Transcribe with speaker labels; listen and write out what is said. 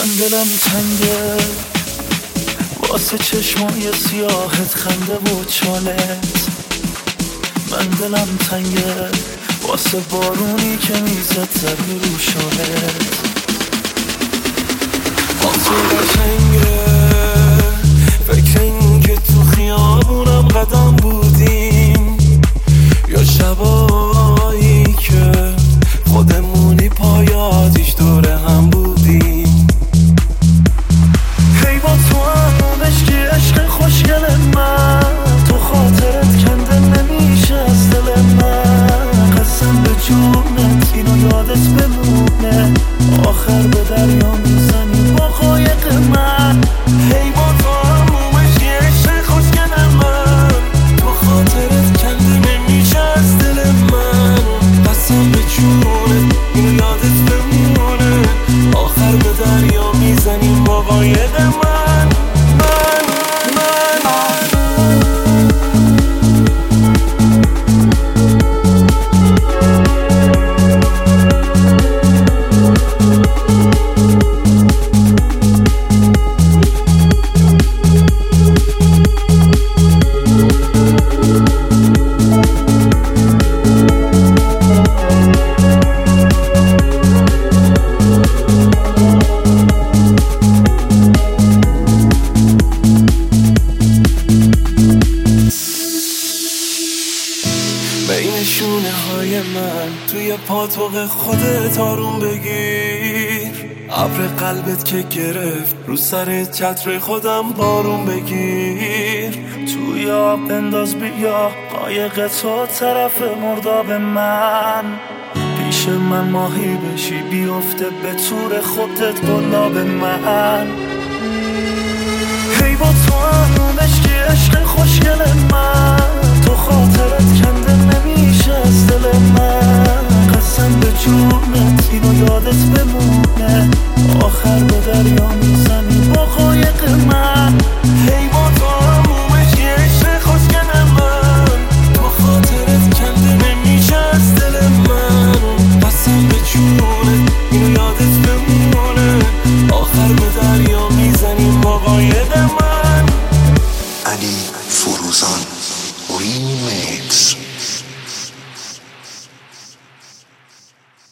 Speaker 1: من دلم تنگه واسه چشمای سیاهت، خنده و چالت. من دلم تنگه واسه بارونی که میزد زرگی رو شالت. خاطر تنگه فکر این که تو خیابونم قدم بودیم، یا شبایی که خودمونی پای آتیش دوره هم بودیم. هی با تو هم عشقی عشق خوشگل من، تو خاطرت کنده نمیشه از دل من. قسم به جونت اینو یادت بمونه، آخر به دریا میزنی با قایق من. هی با تو هم عشقی عشق خوشگل من، تو خاطرت کنده نمیشه از دل من. قسم به جونت اینو یادت بمونه، آخر به دریا میزنیم با قایق من. بین شونه های من توی پاتوق خودت آروم بگیر. ابر قلبت که گرفت رو سر چتر خودم بارون بگیر. توی آب بنداز بیا قایق تو طرف مرداب من. پیش من ماهی بشی بیفته به طور خودت گلاب من. هی با تو هم عشقی عشق خوشگل من، تو خاطرت کنده نمیشه از دل من. قسم به جونت اینو یادت بمونه، آخر به دریا میزنی با قایق من. هی با تو هم عشقی عشق خوشگل من، تو خاطرت کنده نمیشه از دل من. قسم به جونت اینو یادت بمونه، آخر به دریا میزنیم با قایق من.
Speaker 2: علی فروزان ریمیکس.